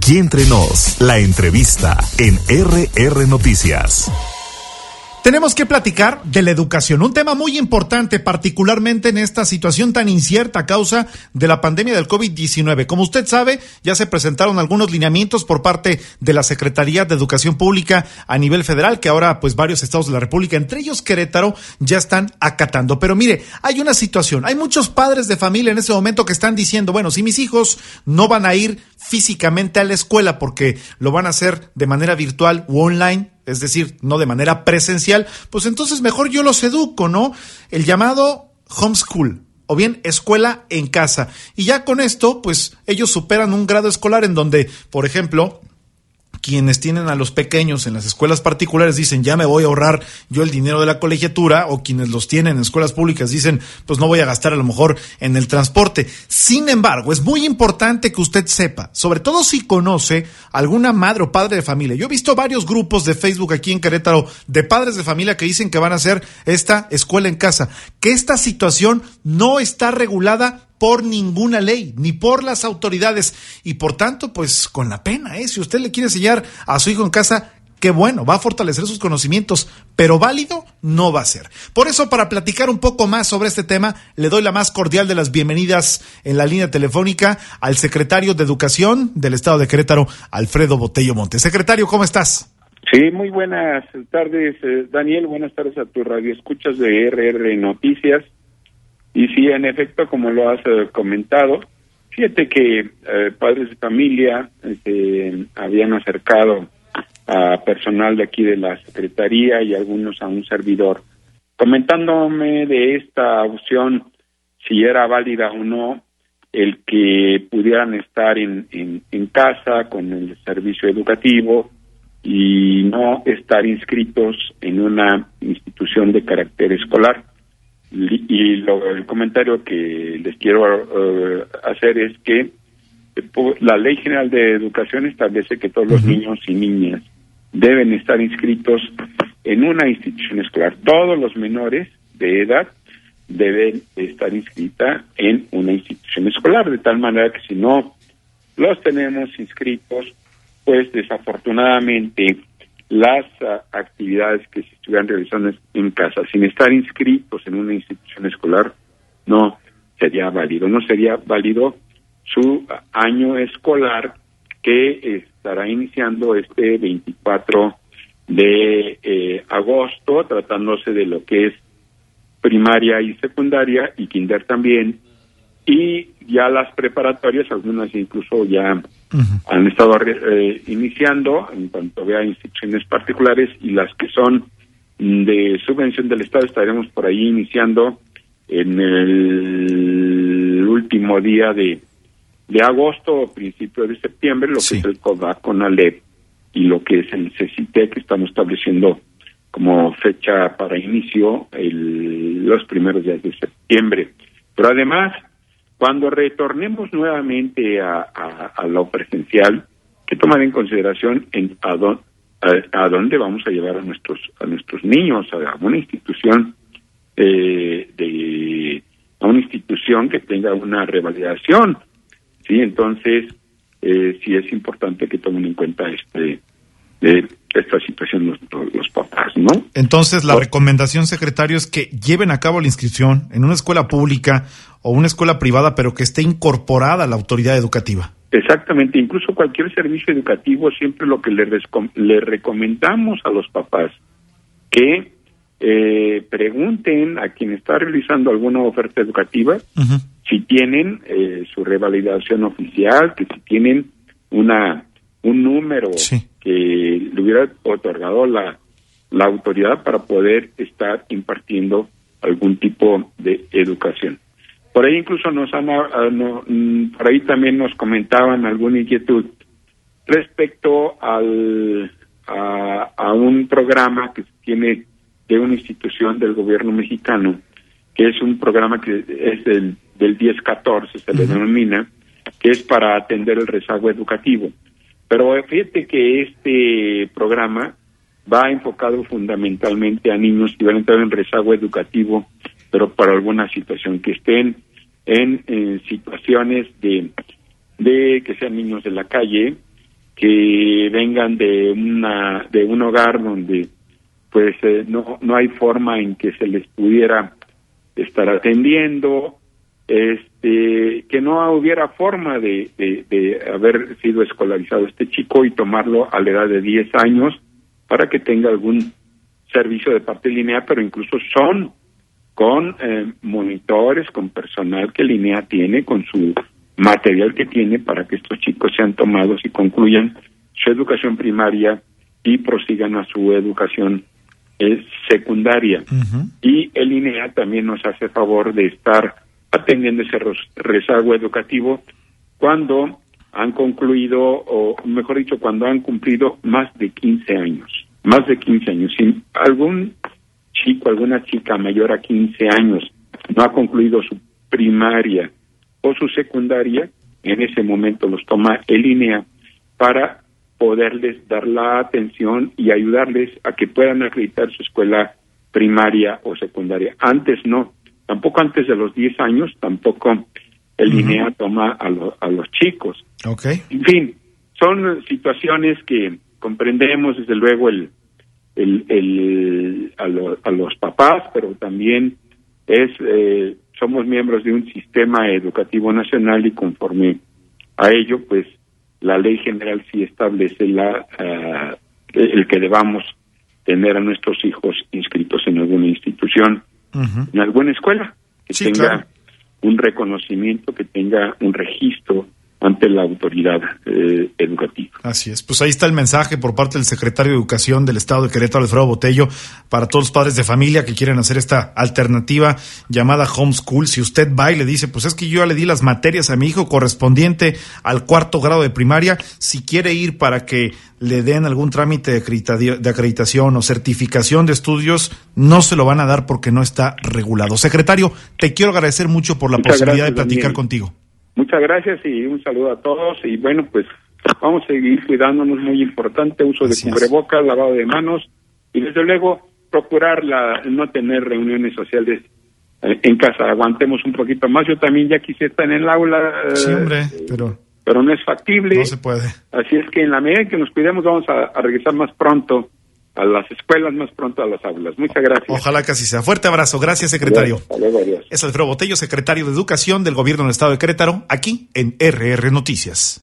Aquí entre nos, la entrevista en RR Noticias. Tenemos que platicar de la educación, un tema muy importante, particularmente en esta situación tan incierta a causa de la pandemia del COVID-19. Como usted sabe, ya se presentaron algunos lineamientos por parte de la Secretaría de Educación Pública a nivel federal, que ahora pues varios estados de la República, entre ellos Querétaro, ya están acatando. Pero mire, hay una situación, hay muchos padres de familia en ese momento que están diciendo, bueno, si mis hijos no van a ir físicamente a la escuela porque lo van a hacer de manera virtual u online, es decir, no de manera presencial, pues entonces mejor yo los educo, ¿no? El llamado homeschool, o bien escuela en casa. Y ya con esto, pues ellos superan un grado escolar en donde, por ejemplo, quienes tienen a los pequeños en las escuelas particulares dicen, ya me voy a ahorrar yo el dinero de la colegiatura, o quienes los tienen en escuelas públicas dicen, pues no voy a gastar a lo mejor en el transporte. Sin embargo, es muy importante que usted sepa, sobre todo si conoce alguna madre o padre de familia. Yo he visto varios grupos de Facebook aquí en Querétaro de padres de familia que dicen que van a hacer esta escuela en casa, que esta situación no está regulada por ninguna ley, ni por las autoridades, y por tanto, pues con la pena, si usted le quiere enseñar a su hijo en casa, qué bueno, va a fortalecer sus conocimientos, pero válido no va a ser. Por eso, para platicar un poco más sobre este tema, le doy la más cordial de las bienvenidas en la línea telefónica al secretario de Educación del Estado de Querétaro, Alfredo Botello Montes. Secretario, ¿cómo estás? Sí, muy buenas tardes, Daniel, buenas tardes a tu radio escuchas de RR Noticias. Y sí, en efecto, como lo has comentado, fíjate que padres de familia habían acercado a personal de aquí de la Secretaría y algunos a un servidor, comentándome de esta opción, si era válida o no, el que pudieran estar en casa con el servicio educativo y no estar inscritos en una institución de carácter escolar. Y el comentario que les quiero hacer es que la Ley General de Educación establece que todos los niños y niñas deben estar inscritos en una institución escolar. Todos los menores de edad deben estar inscritos en una institución escolar, de tal manera que si no los tenemos inscritos, pues desafortunadamente las actividades que se estuvieran realizando en casa sin estar inscritos en una institución escolar no sería válido su año escolar, que estará iniciando este 24 de agosto, tratándose de lo que es primaria y secundaria y kinder también, y ya las preparatorias, algunas incluso ya han estado iniciando en cuanto vea instituciones particulares, y las que son de subvención del Estado estaremos por ahí iniciando en el último día de agosto o principio de septiembre, lo que es el COVAC con ALEP y lo que es el CECITE, que estamos estableciendo como fecha para inicio los primeros días de septiembre. Pero además, cuando retornemos nuevamente a lo presencial, que tomar en consideración a dónde vamos a llevar a nuestros niños, a una institución a una institución que tenga una revalidación, sí. Entonces sí es importante que tomen en cuenta esta situación los papás, ¿no? Entonces, la recomendación, secretario, es que lleven a cabo la inscripción en una escuela pública o una escuela privada, pero que esté incorporada a la autoridad educativa. Exactamente, incluso cualquier servicio educativo, siempre lo que le recomendamos a los papás, que pregunten a quien está realizando alguna oferta educativa, si tienen su revalidación oficial, que si tienen un número que le hubiera otorgado la autoridad para poder estar impartiendo algún tipo de educación. Por ahí incluso por ahí también nos comentaban alguna inquietud respecto a un programa que se tiene de una institución del gobierno mexicano, que es un programa que es del 1014, se le denomina, que es para atender el rezago educativo. Pero fíjate que este programa va enfocado fundamentalmente a niños que van a entrar en rezago educativo, pero para alguna situación, que estén en situaciones de que sean niños de la calle, que vengan de un hogar donde pues no hay forma en que se les pudiera estar atendiendo, que no hubiera forma de haber sido escolarizado este chico y tomarlo a la edad de 10 años para que tenga algún servicio de parte de Linea, pero incluso son con monitores, con personal que Linea tiene, con su material que tiene para que estos chicos sean tomados y concluyan su educación primaria y prosigan a su educación secundaria. Uh-huh. Y el INEA también nos hace favor de estar atendiendo ese rezago educativo cuando han concluido, o mejor dicho, cuando han cumplido más de 15 años. Si algún chico, alguna chica mayor a 15 años no ha concluido su primaria o su secundaria, en ese momento los toma el INEA para poderles dar la atención y ayudarles a que puedan acreditar su escuela primaria o secundaria. Antes no, tampoco antes de los 10 años, tampoco el INEA toma a los chicos. Okay. En fin, son situaciones que comprendemos desde luego a los papás, pero también somos miembros de un sistema educativo nacional y conforme a ello, pues la ley general sí establece el que debamos tener a nuestros hijos inscritos en alguna institución, uh-huh, en alguna escuela, que sí, tenga, claro, un reconocimiento, que tenga un registro ante la autoridad educativa. Así es, pues ahí está el mensaje por parte del secretario de Educación del Estado de Querétaro, Alfredo Botello, para todos los padres de familia que quieren hacer esta alternativa llamada homeschool. Si usted va y le dice, pues es que yo ya le di las materias a mi hijo correspondiente al 4º grado de primaria, si quiere ir para que le den algún trámite de acreditación o certificación de estudios, no se lo van a dar porque no está regulado. Secretario, te quiero agradecer mucho por la posibilidad de platicar contigo. Muchas gracias y un saludo a todos. Y bueno, pues vamos a seguir cuidándonos, muy importante, uso de cubrebocas, lavado de manos y desde luego procurar no tener reuniones sociales en casa. Aguantemos un poquito más. Yo también ya quise estar en el aula. Sí, hombre, pero no es factible. No se puede. Así es que en la medida en que nos cuidemos vamos a regresar más pronto a las escuelas, más pronto a las aulas. Muchas gracias. Ojalá que así sea. Fuerte abrazo. Gracias, secretario. Hasta luego, adiós. Es Alfredo Botello, secretario de Educación del Gobierno del Estado de Querétaro, aquí en RR Noticias.